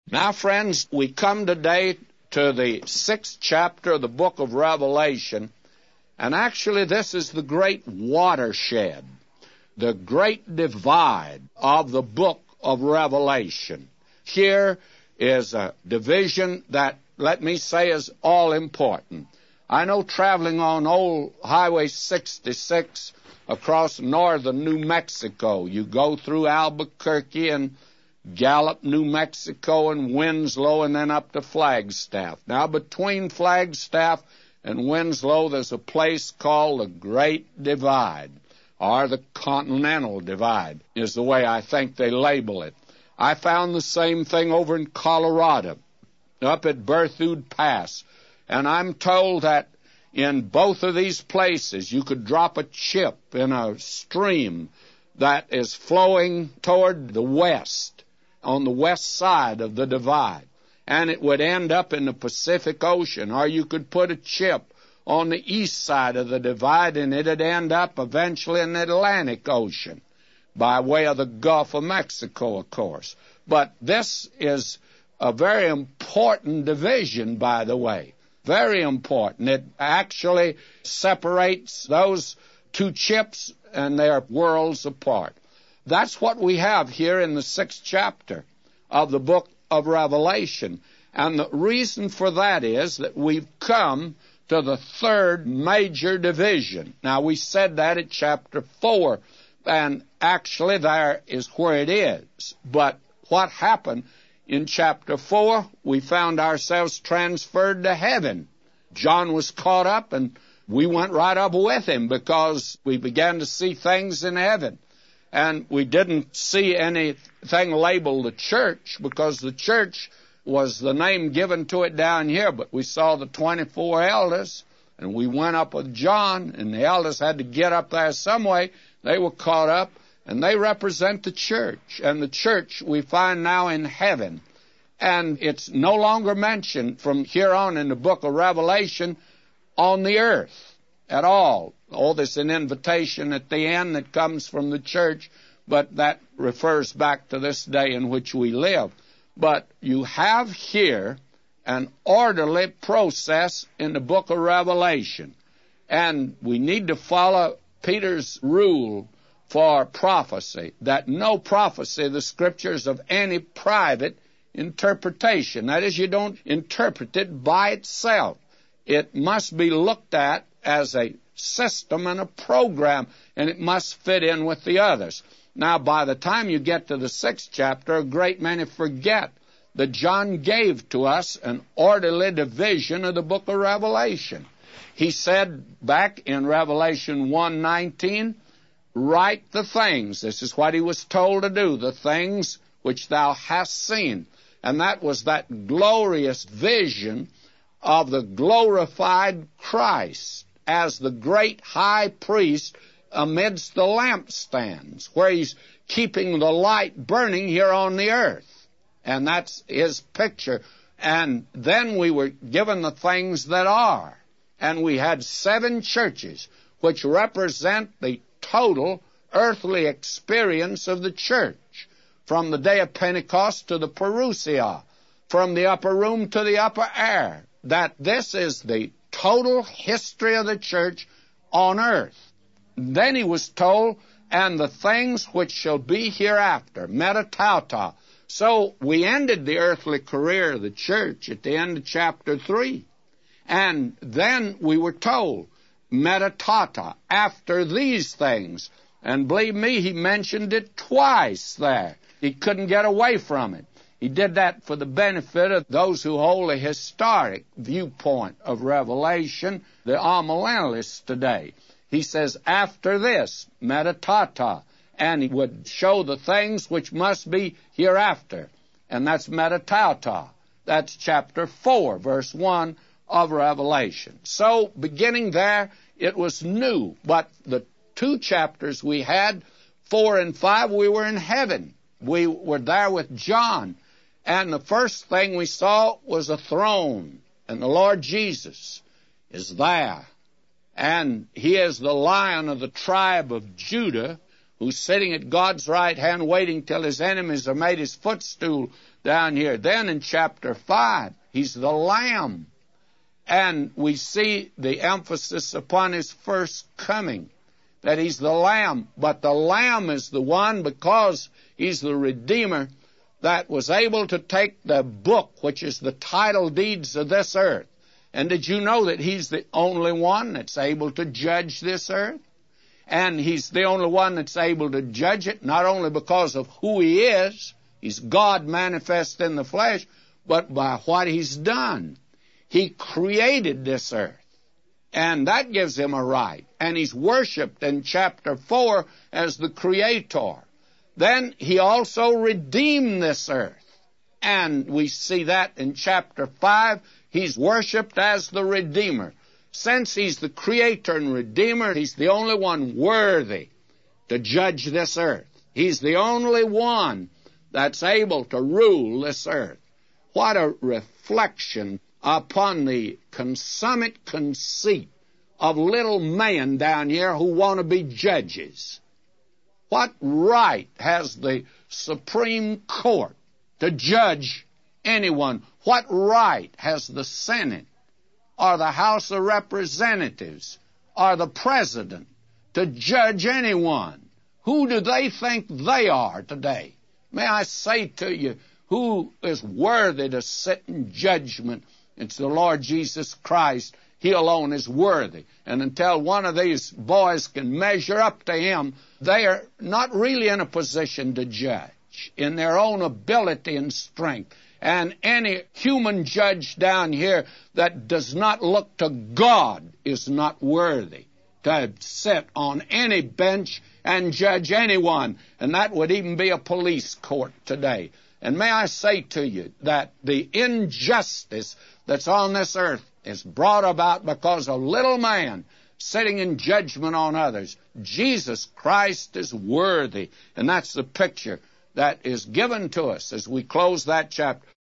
Now, friends, we come today to the 6th chapter of the book of Revelation, and actually this is the great watershed, the great divide of the book of Revelation. Here is a division that, let me say, is all important. I know traveling on old Highway 66 across northern New Mexico, you go through Albuquerque and Gallup, New Mexico, and Winslow, and then up to Flagstaff. Now, between Flagstaff and Winslow, there's a place called the Great Divide, or the Continental Divide, is the way I think they label it. I found the same thing over in Colorado, up at Berthoud Pass, and I'm told that in both of these places you could drop a chip in a stream that is flowing toward the west, on the west side of the divide, and it would end up in the Pacific Ocean, or you could put a chip on the east side of the divide and it'd end up eventually in the Atlantic Ocean by way of the Gulf of Mexico, of course. But this is a very important division, by the way, very important. It actually separates those two chips and they are worlds apart. That's what we have here in the 6th chapter of the book of Revelation. And the reason for that is that we've come to the 3rd major division. Now, we said that at chapter 4, and actually there is where it is. But what happened in chapter 4, we found ourselves transferred to heaven. John was caught up, and we went right up with him because we began to see things in heaven. And we didn't see anything labeled the church because the church was the name given to it down here. But we saw the 24 elders, and we went up with John, and the elders had to get up there some way. They were caught up, and they represent the church. And the church we find now in heaven. And it's no longer mentioned from here on in the book of Revelation on the earth at all. Oh, there's an invitation at the end that comes from the church, but that refers back to this day in which we live. But you have here an orderly process in the book of Revelation. And we need to follow Peter's rule for prophecy, that no prophecy of the Scriptures of any private interpretation. That is, you don't interpret it by itself. It must be looked at as a system and a program, and it must fit in with the others. Now, by the time you get to the 6th chapter, a great many forget that John gave to us an orderly division of the book of Revelation. He said back in Revelation 1:19, write the things. This is what he was told to do, the things which thou hast seen. And that was that glorious vision of the glorified Christ as the great high priest amidst the lampstands, where he's keeping the light burning here on the earth. And that's his picture. And then we were given the things that are. And we had 7 churches, which represent the total earthly experience of the church, from the day of Pentecost to the Parousia, from the upper room to the upper air, that this is the total history of the church on earth. Then he was told, and the things which shall be hereafter, metatauta. So we ended the earthly career of the church at the end of chapter 3. And then we were told, metatauta, after these things. And believe me, he mentioned it twice there. He couldn't get away from it. He did that for the benefit of those who hold a historic viewpoint of Revelation, the amillennialists today. He says, after this, metatauta, and he would show the things which must be hereafter. And that's metatauta. That's chapter 4, verse 1 of Revelation. So, beginning there, it was new. But the 2 chapters we had, 4 and 5, we were in heaven. We were there with John. And the first thing we saw was a throne. And the Lord Jesus is there. And he is the Lion of the tribe of Judah, who's sitting at God's right hand waiting till his enemies are made his footstool. down here. Then in chapter 5, he's the Lamb. And we see the emphasis upon his first coming, that he's the Lamb. But the Lamb is the one, because he's the Redeemer, that was able to take the book, which is the title deeds of this earth. And did you know that he's the only one that's able to judge this earth? And he's the only one that's able to judge it, not only because of who he is, he's God manifest in the flesh, but by what he's done. He created this earth, and that gives him a right. And he's worshipped in chapter 4 as the Creator. Then he also redeemed this earth, and we see that in chapter 5. He's worshipped as the Redeemer. Since he's the Creator and Redeemer, he's the only one worthy to judge this earth. He's the only one that's able to rule this earth. What a reflection upon the consummate conceit of little men down here who want to be judges. What right has the Supreme Court to judge anyone? What right has the Senate or the House of Representatives or the President to judge anyone? Who do they think they are today? May I say to you, who is worthy to sit in judgment? It's the Lord Jesus Christ. He alone is worthy. And until one of these boys can measure up to him, they are not really in a position to judge in their own ability and strength. And any human judge down here that does not look to God is not worthy to sit on any bench and judge anyone. And that would even be a police court today. And may I say to you that the injustice that's on this earth is brought about because of little man sitting in judgment on others. Jesus Christ is worthy. And that's the picture that is given to us as we close that chapter.